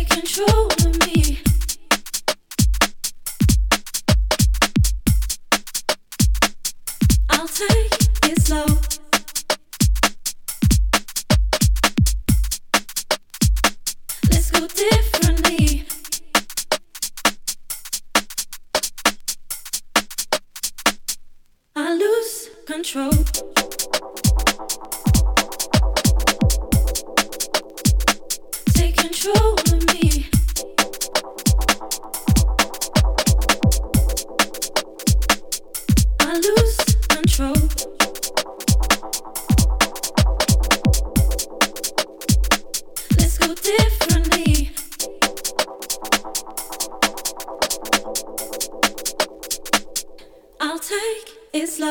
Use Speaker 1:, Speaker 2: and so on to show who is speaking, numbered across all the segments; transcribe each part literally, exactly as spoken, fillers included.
Speaker 1: control of me. I'll take it slow. Let's go differently. I lose control. Take control of me. I lose control. Let's go differently. I'll take it slow.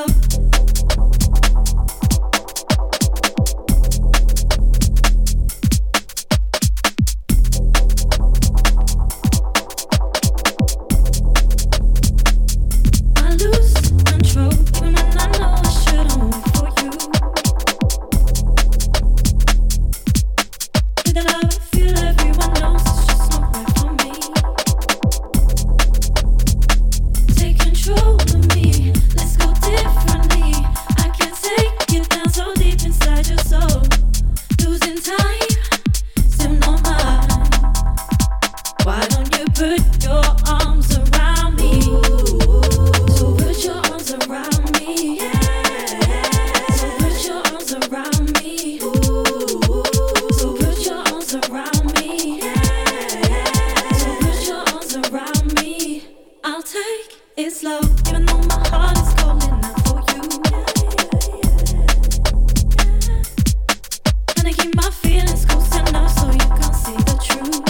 Speaker 1: It's slow, even though my heart is calling out for you. And I keep my feelings close enough so you can see the truth.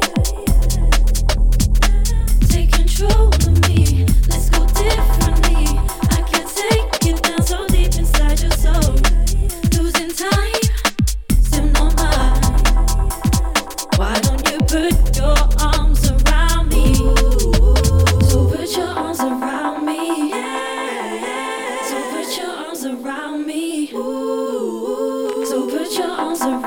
Speaker 1: Take control of me, let's go differently. I can't take it down so deep inside your soul. Losing time, still not mine. Why don't you put your arms around me? So put your arms around me. So put your arms around me. So put your arms around me.